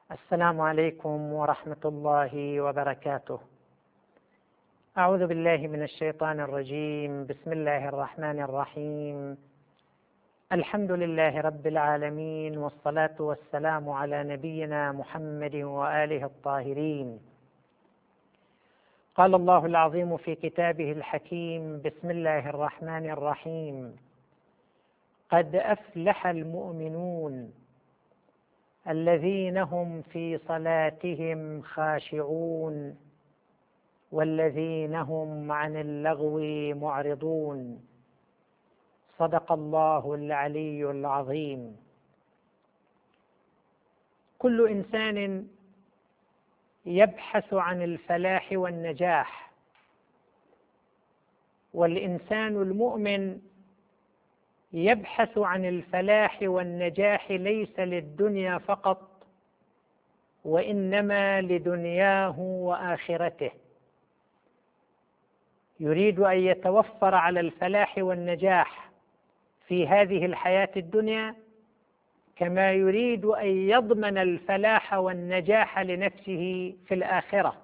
السلام عليكم ورحمة الله وبركاته. أعوذ بالله من الشيطان الرجيم. بسم الله الرحمن الرحيم. الحمد لله رب العالمين، والصلاة والسلام على نبينا محمد وآله الطاهرين. قال الله العظيم في كتابه الحكيم: بسم الله الرحمن الرحيم. قد أفلح المؤمنون الذين هم في صلاتهم خاشعون والذين هم عن اللغو معرضون. صدق الله العلي العظيم. كل إنسان يبحث عن الفلاح والنجاح، والإنسان المؤمن يبحث عن الفلاح والنجاح ليس للدنيا فقط، وإنما لدنياه وآخرته. يريد أن يتوفر على الفلاح والنجاح في هذه الحياة الدنيا، كما يريد أن يضمن الفلاح والنجاح لنفسه في الآخرة.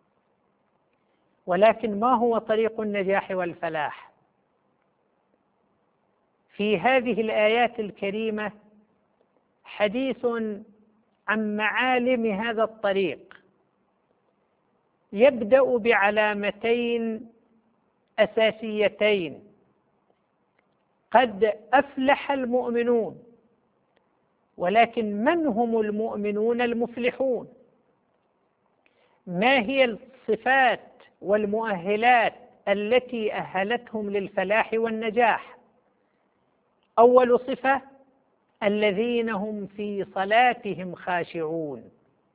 ولكن ما هو طريق النجاح والفلاح؟ في هذه الآيات الكريمة حديث عن معالم هذا الطريق، يبدأ بعلامتين أساسيتين: قد أفلح المؤمنون. ولكن من هم المؤمنون المفلحون؟ ما هي الصفات والمؤهلات التي أهلتهم للفلاح والنجاح؟ أول صفة: الذين هم في صلاتهم خاشعون.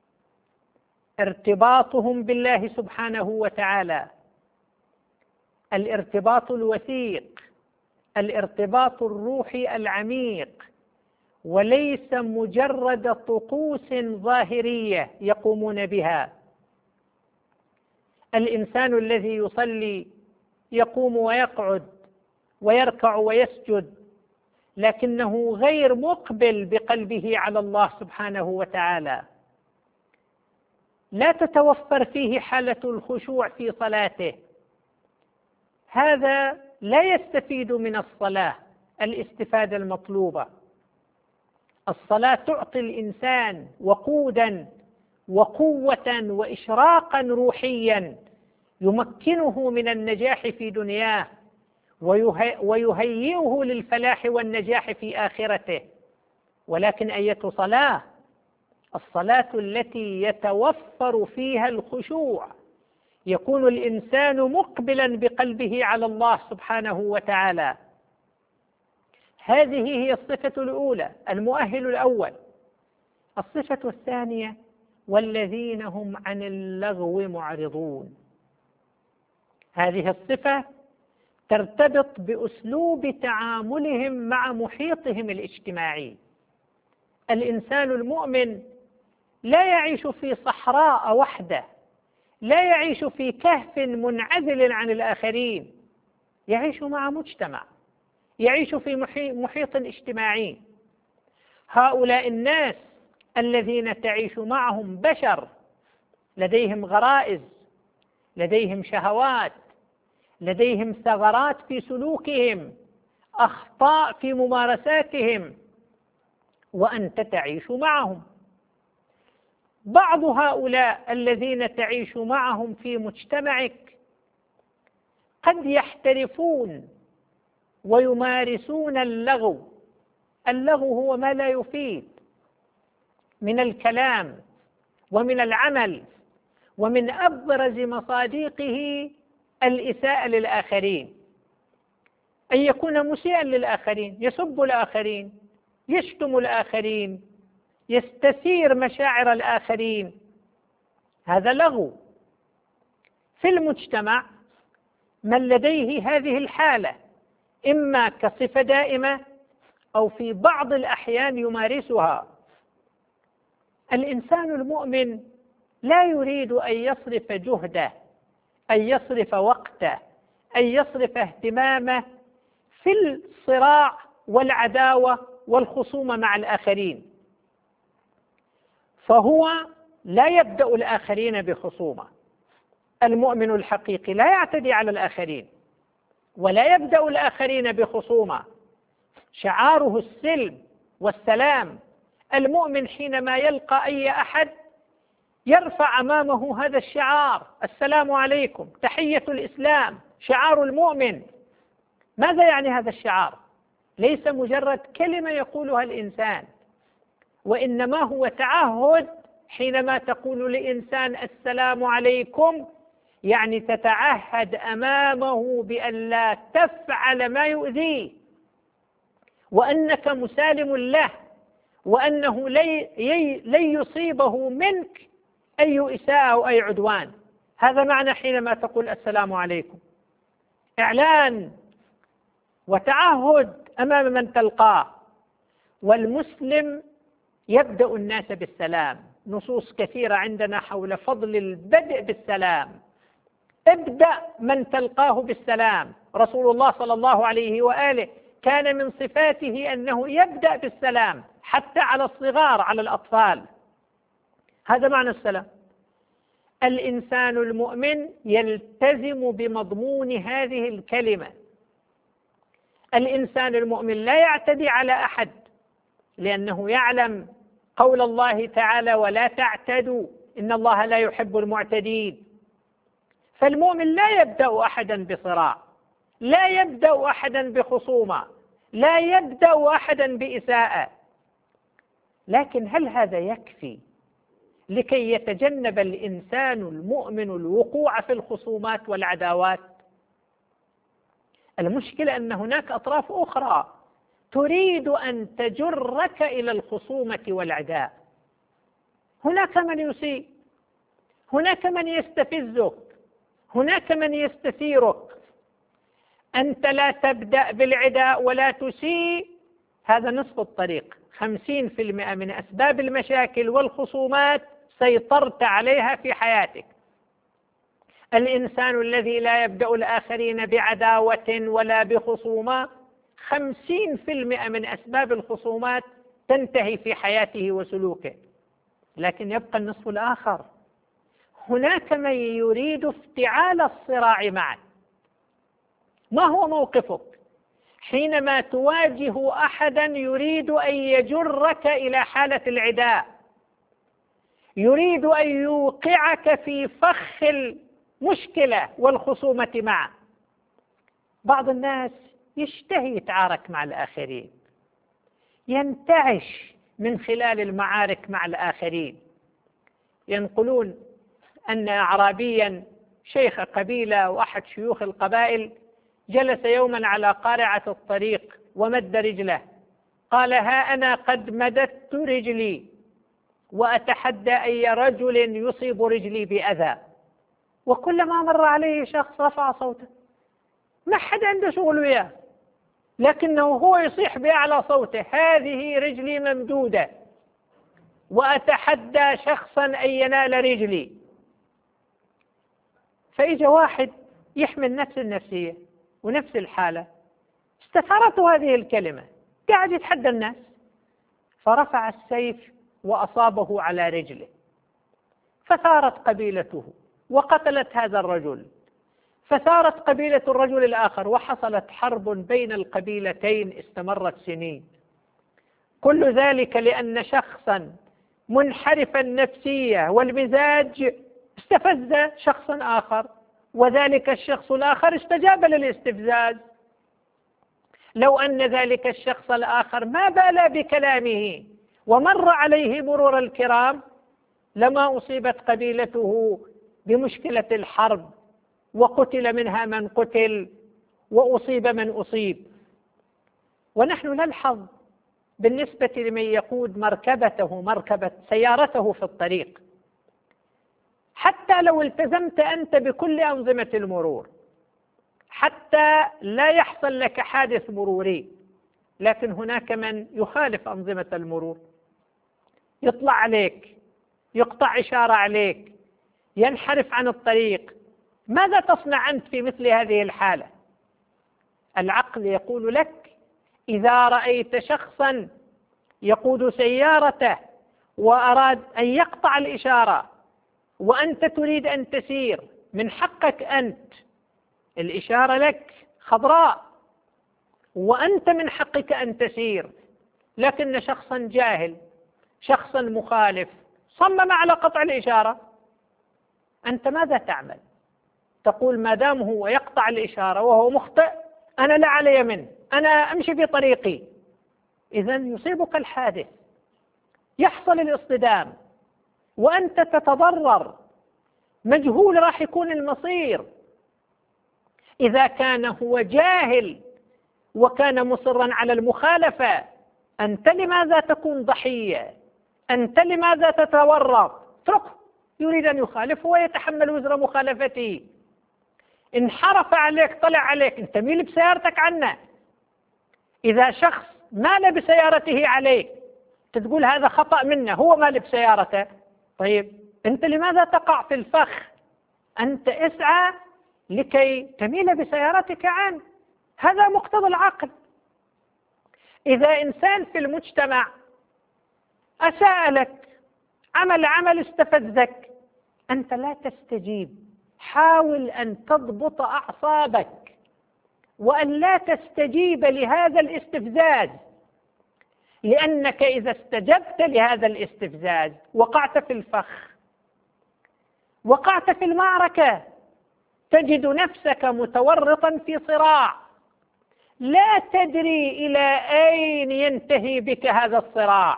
ارتباطهم بالله سبحانه وتعالى، الارتباط الوثيق، الارتباط الروحي العميق، وليس مجرد طقوس ظاهرية يقومون بها. الإنسان الذي يصلي يقوم ويقعد ويركع ويسجد، لكنه غير مقبل بقلبه على الله سبحانه وتعالى، لا تتوفر فيه حالة الخشوع في صلاته. هذا لا يستفيد من الصلاة الاستفادة المطلوبة. الصلاة تعطي الإنسان وقودا وقوة وإشراقا روحيا يمكنه من النجاح في دنياه ويهيئه للفلاح والنجاح في آخرته. ولكن أية صلاة؟ الصلاة التي يتوفر فيها الخشوع، يكون الإنسان مقبلا بقلبه على الله سبحانه وتعالى. هذه هي الصفة الأولى، المؤهل الأول. الصفة الثانية: والذين هم عن اللغو معرضون. هذه الصفة ترتبط بأسلوب تعاملهم مع محيطهم الاجتماعي. الإنسان المؤمن لا يعيش في صحراء وحده، لا يعيش في كهف منعزل عن الآخرين، يعيش مع مجتمع، يعيش في محيط اجتماعي. هؤلاء الناس الذين تعيش معهم بشر لديهم غرائز، لديهم شهوات، لديهم ثغرات في سلوكهم، أخطاء في ممارساتهم، وأنت تعيش معهم. بعض هؤلاء الذين تعيش معهم في مجتمعك قد يحترفون ويمارسون اللغو. اللغو هو ما لا يفيد من الكلام ومن العمل، ومن أبرز مصادقه الإساءة للآخرين، أن يكون مسيئا للآخرين، يسب الآخرين، يشتم الآخرين، يستثير مشاعر الآخرين. هذا لغو. في المجتمع من لديه هذه الحالة إما كصفة دائمة أو في بعض الأحيان يمارسها. الإنسان المؤمن لا يريد أن يصرف جهده، أن يصرف وقته، أن يصرف اهتمامه في الصراع والعداوة والخصومة مع الآخرين. فهو لا يبدأ الآخرين بخصومة. المؤمن الحقيقي لا يعتدي على الآخرين ولا يبدأ الآخرين بخصومة، شعاره السلم والسلام. المؤمن حينما يلقى أي أحد يرفع أمامه هذا الشعار: السلام عليكم، تحية الإسلام، شعار المؤمن. ماذا يعني هذا الشعار؟ ليس مجرد كلمة يقولها الإنسان، وإنما هو تعهد. حينما تقول لإنسان السلام عليكم يعني تتعهد أمامه بأن لا تفعل ما يؤذيه، وأنك مسالم له، وأنه لن يصيبه منك أي إساءة أو أي عدوان. هذا معنى حينما تقول السلام عليكم، إعلان وتعهد أمام من تلقاه. والمسلم يبدأ الناس بالسلام. نصوص كثيرة عندنا حول فضل البدء بالسلام. ابدأ من تلقاه بالسلام. رسول الله صلى الله عليه وآله كان من صفاته أنه يبدأ بالسلام حتى على الصغار، على الأطفال. هذا معنى السلام. الإنسان المؤمن يلتزم بمضمون هذه الكلمة. الإنسان المؤمن لا يعتدي على أحد، لأنه يعلم قول الله تعالى: ولا تعتدوا إن الله لا يحب المعتدين. فالمؤمن لا يبدأ أحدا بصراع، لا يبدأ أحدا بخصومة، لا يبدأ أحدا بإساءة. لكن هل هذا يكفي لكي يتجنب الإنسان المؤمن الوقوع في الخصومات والعداوات؟ المشكلة أن هناك أطراف أخرى تريد أن تجرك إلى الخصومة والعداء. هناك من يسيء، هناك من يستفزك، هناك من يستثيرك. أنت لا تبدأ بالعداء ولا تسيء، هذا نصف الطريق. 50% من أسباب المشاكل والخصومات سيطرت عليها في حياتك. الإنسان الذي لا يبدأ الآخرين بعداوة ولا بخصومة، 50% من أسباب الخصومات تنتهي في حياته وسلوكه. لكن يبقى النصف الآخر. هناك من يريد افتعال الصراع معك. ما هو موقفك حينما تواجه أحدا يريد أن يجرك إلى حالة العداء، يريد أن يوقعك في فخ المشكلة والخصومة معه؟ بعض الناس يشتهي يتعارك مع الآخرين، ينتعش من خلال المعارك مع الآخرين. ينقلون أن أعرابيا شيخ قبيلة وأحد شيوخ القبائل جلس يوما على قارعة الطريق ومد رجله، قال: ها أنا قد مددت رجلي وأتحدى أي رجل يصيب رجلي بأذى. وكلما مر عليه شخص رفع صوته، ما حد عنده شغل وياه، لكنه هو يصيح بأعلى صوته: هذه رجلي ممدودة وأتحدى شخصا أن ينال رجلي. فإجا واحد يحمل نفس النفسية ونفس الحالة، استثارته هذه الكلمة، قاعد يتحدى الناس، فرفع السيف وأصابه على رجله، فثارت قبيلته وقتلت هذا الرجل، فثارت قبيلة الرجل الآخر، وحصلت حرب بين القبيلتين استمرت سنين. كل ذلك لأن شخصا منحرف النفسية والمزاج استفز شخصا آخر، وذلك الشخص الآخر استجاب للاستفزاز. لو أن ذلك الشخص الآخر ما بالى بكلامه ومر عليه مرور الكرام لما أصيبت قبيلته بمشكلة الحرب، وقتل منها من قتل وأصيب من أصيب. ونحن نلحظ بالنسبة لمن يقود مركبة سيارته في الطريق، حتى لو التزمت أنت بكل أنظمة المرور حتى لا يحصل لك حادث مروري، لكن هناك من يخالف أنظمة المرور، يطلع عليك، يقطع إشارة عليك، ينحرف عن الطريق. ماذا تصنع أنت في مثل هذه الحالة؟ العقل يقول لك: إذا رأيت شخصا يقود سيارته وأراد أن يقطع الإشارة وأنت تريد أن تسير، من حقك أنت، الإشارة لك خضراء وأنت من حقك أن تسير، لكن شخصا جاهل، شخصا مخالف صمم على قطع الإشارة، أنت ماذا تعمل؟ تقول ما دام هو يقطع الإشارة وهو مخطئ أنا لا علي منه، أنا أمشي في طريقي. إذن يصيبك الحادث، يحصل الاصطدام وأنت تتضرر، مجهول راح يكون المصير. إذا كان هو جاهل وكان مصرا على المخالفة، أنت لماذا تكون ضحية؟ أنت لماذا تتورط؟ اتركه، يريد أن يخالف ويتحمل وزر مخالفته. انحرف عليك، طلع عليك، انت ميل بسيارتك عنه. إذا شخص مال بسيارته عليك تقول هذا خطأ منه، هو مال بسيارته، طيب أنت لماذا تقع في الفخ؟ أنت اسعى لكي تميل بسيارتك عنه، هذا مقتضى العقل. إذا إنسان في المجتمع أساء لك، عمل استفزك، أنت لا تستجيب، حاول أن تضبط أعصابك وأن لا تستجيب لهذا الاستفزاز، لأنك إذا استجبت لهذا الاستفزاز وقعت في الفخ، وقعت في المعركة، تجد نفسك متورطا في صراع لا تدري إلى أين ينتهي بك هذا الصراع.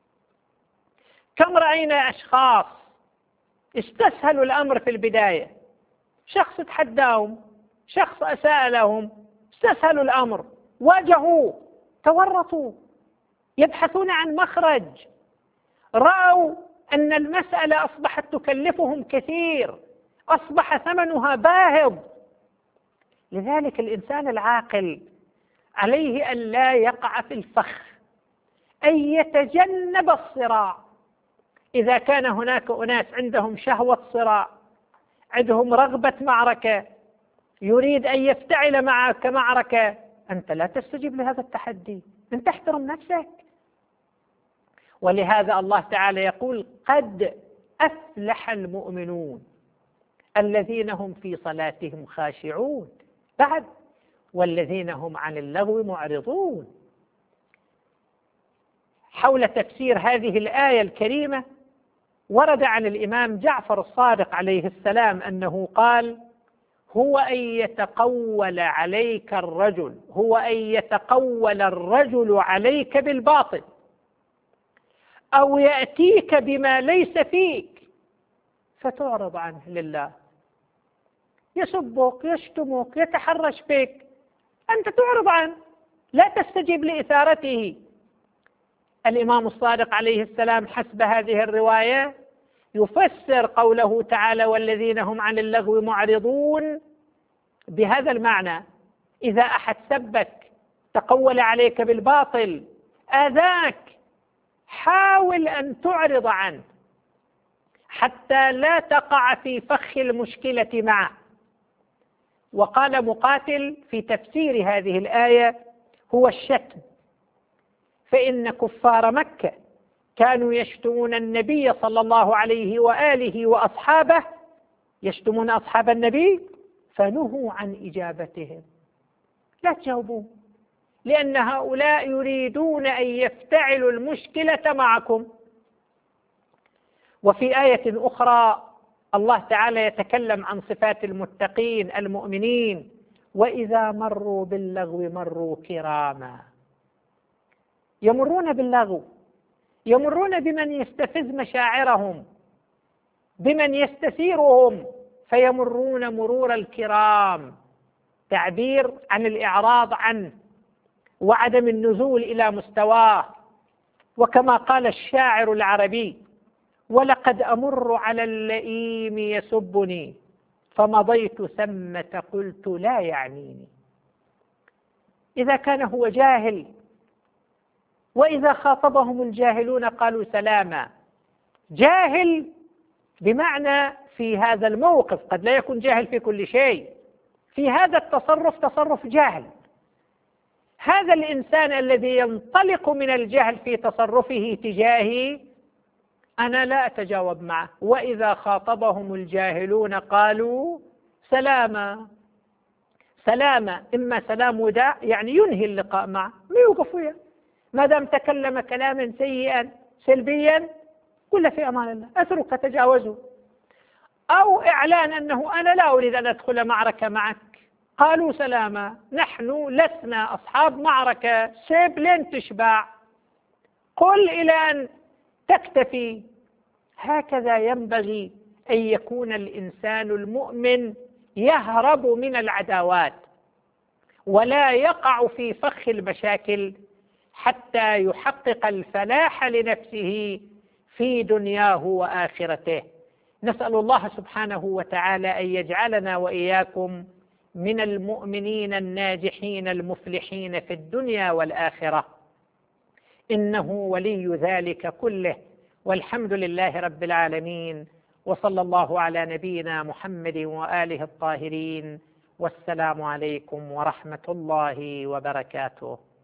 كم رأينا أشخاص استسهلوا الأمر في البداية، شخص تحداهم، شخص أساء لهم، استسهلوا الأمر، واجهوا، تورطوا، يبحثون عن مخرج، رأوا أن المسألة أصبحت تكلفهم كثير، أصبح ثمنها باهظ. لذلك الإنسان العاقل عليه أن لا يقع في الفخ، أن يتجنب الصراع. إذا كان هناك أناس عندهم شهوة صراع، عندهم رغبة معركة، يريد أن يفتعل معك معركة، أنت لا تستجيب لهذا التحدي، أنت احترم نفسك. ولهذا الله تعالى يقول قد أفلح المؤمنون الذين هم في صلاتهم خاشعون، بعد والذين هم عن اللغو معرضون. حول تفسير هذه الآية الكريمة ورد عن الإمام جعفر الصادق عليه السلام أنه قال: هو أن يتقول عليك الرجل، هو أن يتقول الرجل عليك بالباطل، أو يأتيك بما ليس فيك فتعرض عنه لله، يسبك، يشتمك، يتحرش بك، أنت تعرض عنه، لا تستجيب لإثارته. الإمام الصادق عليه السلام حسب هذه الرواية يفسر قوله تعالى والذين هم عن اللغو معرضون بهذا المعنى: إذا أحد سبك، تقول عليك بالباطل، آذاك، حاول أن تعرض عنه حتى لا تقع في فخ المشكلة معه. وقال مقاتل في تفسير هذه الآية: هو الشتم، فإن كفار مكة كانوا يشتمون النبي صلى الله عليه وآله وأصحابه، يشتمون أصحاب النبي فنهوا عن إجابتهم، لا تجاوبوا، لأن هؤلاء يريدون أن يفتعلوا المشكلة معكم. وفي آية أخرى الله تعالى يتكلم عن صفات المتقين المؤمنين: وإذا مروا باللغو مروا كراما. يمرون باللغو، يمرون بمن يستفز مشاعرهم، بمن يستثيرهم، فيمرون مرور الكرام، تعبير عن الإعراض عنه وعدم النزول إلى مستواه. وكما قال الشاعر العربي: ولقد أمر على اللئيم يسبني فمضيت ثمة قلت لا يعنيني. إذا كان هو جاهل، وإذا خاطبهم الجاهلون قالوا سلاما. جاهل بمعنى في هذا الموقف، قد لا يكون جاهل في كل شيء، في هذا التصرف تصرف جاهل. هذا الإنسان الذي ينطلق من الجهل في تصرفه تجاهي أنا لا أتجاوب معه، وإذا خاطبهم الجاهلون قالوا سلاما. سلاما إما سلام وداع يعني ينهي اللقاء معه، ما يوقف وياه، ما دام تكلم كلاما سيئا سلبيا قل في أمان الله أترك تجاوزه، أو إعلان أنه أنا لا أريد أن أدخل معركة معك. قالوا سلاما، نحن لسنا أصحاب معركة، سيب لين تشبع، قل إلى أن تكتفي. هكذا ينبغي أن يكون الإنسان المؤمن، يهرب من العداوات ولا يقع في فخ المشاكل حتى يحقق الفلاح لنفسه في دنياه وآخرته. نسأل الله سبحانه وتعالى أن يجعلنا وإياكم من المؤمنين الناجحين المفلحين في الدنيا والآخرة، إنه ولي ذلك كله، والحمد لله رب العالمين، وصلى الله على نبينا محمد وآله الطاهرين، والسلام عليكم ورحمة الله وبركاته.